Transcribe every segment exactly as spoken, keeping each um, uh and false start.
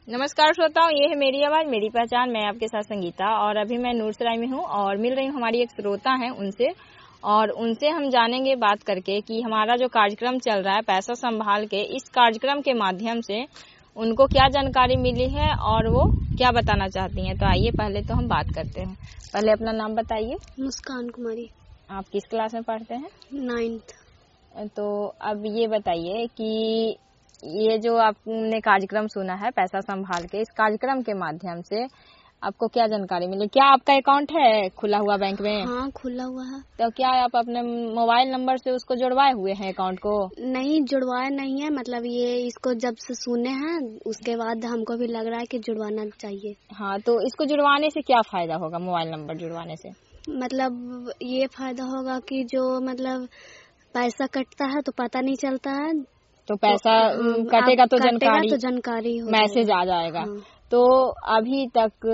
नमस्कार श्रोताओं, ये है मेरी आवाज मेरी पहचान। मैं आपके साथ संगीता और अभी मैं नूरसराय में हूँ और मिल रही हूँ हमारी एक श्रोता हैं उनसे और उनसे हम जानेंगे बात करके कि हमारा जो कार्यक्रम चल रहा है पैसा संभाल के, इस कार्यक्रम के माध्यम से उनको क्या जानकारी मिली है और वो क्या बताना चाहती हैं। तो आइए पहले तो हम बात करते हैं। पहले अपना नाम बताइए। मुस्कान कुमारी। आप किस क्लास में पढ़ते हैं? नाइन्थ। तो अब ये बताइए कि ये जो आपने कार्यक्रम सुना है पैसा संभाल के, इस कार्यक्रम के माध्यम से आपको क्या जानकारी मिली? क्या आपका अकाउंट है खुला हुआ बैंक में? हाँ, खुला हुआ है। तो क्या आप अपने मोबाइल नंबर से उसको जुड़वाए हुए हैं अकाउंट को? नहीं, जुड़वाया नहीं है। मतलब ये इसको जब से सुने हैं उसके बाद हमको भी लग रहा है कि जुड़वाना चाहिए। हाँ, तो इसको जुड़वाने से क्या फायदा होगा? मोबाइल नंबर जुड़वाने से मतलब ये फायदा होगा कि जो मतलब पैसा कटता है तो पता नहीं चलता है। तो पैसा तो, कटेगा तो जानकारी तो जानकारी मैसेज आ जाएगा। हाँ। तो अभी तक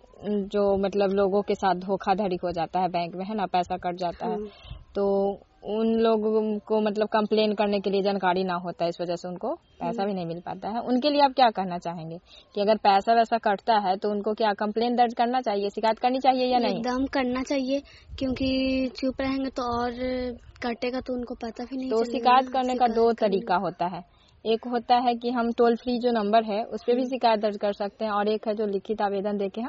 जो मतलब लोगों के साथ धोखाधड़ी हो जाता है बैंक में, है ना, पैसा कट जाता हाँ। है, तो उन लोगों को मतलब कंप्लेन करने के लिए जानकारी ना होता है, इस वजह से उनको पैसा भी नहीं मिल पाता है। उनके लिए आप क्या कहना चाहेंगे कि अगर पैसा वैसा कटता है तो उनको क्या कंप्लेन दर्ज करना चाहिए, शिकायत करनी चाहिए या नहीं? एकदम करना चाहिए, क्योंकि चुप रहेंगे तो और कटेगा तो उनको पता भी नहीं तो शिकायत करने का दो तरीका होता है। एक होता है कि हम टोल फ्री जो नंबर है उस पर भी शिकायत दर्ज कर सकते हैं और एक है जो लिखित आवेदन देके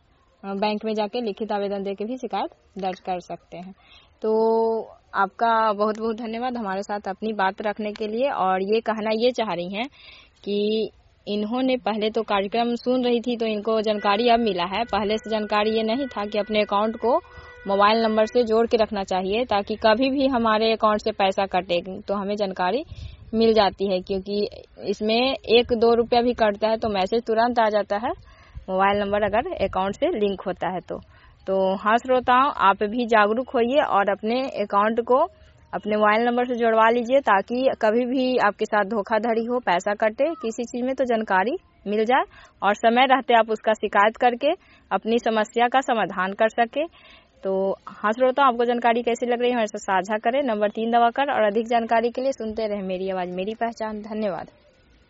हम बैंक में जाके लिखित आवेदन देके भी शिकायत दर्ज कर सकते हैं। तो आपका बहुत बहुत धन्यवाद हमारे साथ अपनी बात रखने के लिए। और ये कहना ये चाह रही हैं कि इन्होंने पहले तो कार्यक्रम सुन रही थी तो इनको जानकारी अब मिला है, पहले से जानकारी ये नहीं था कि अपने अकाउंट को मोबाइल नंबर से जोड़ के रखना चाहिए ताकि कभी भी हमारे अकाउंट से पैसा कटे तो हमें जानकारी मिल जाती है, क्योंकि इसमें एक दो रुपया भी कटता है तो मैसेज तुरंत आ जाता है मोबाइल नंबर अगर अकाउंट से लिंक होता है तो। तो हाँ श्रोताओं, आप भी जागरूक होइए और अपने अकाउंट को अपने मोबाइल नंबर से जुड़वा लीजिए ताकि कभी भी आपके साथ धोखाधड़ी हो, पैसा कटे किसी चीज में तो जानकारी मिल जाए और समय रहते आप उसका शिकायत करके अपनी समस्या का समाधान कर सके। तो हाँ श्रोताओं, आपको जानकारी कैसी लग रही है हमारे साथ साझा करें, नंबर तीन दबाकर। और अधिक जानकारी के लिए सुनते रहे मेरी आवाज मेरी पहचान। धन्यवाद।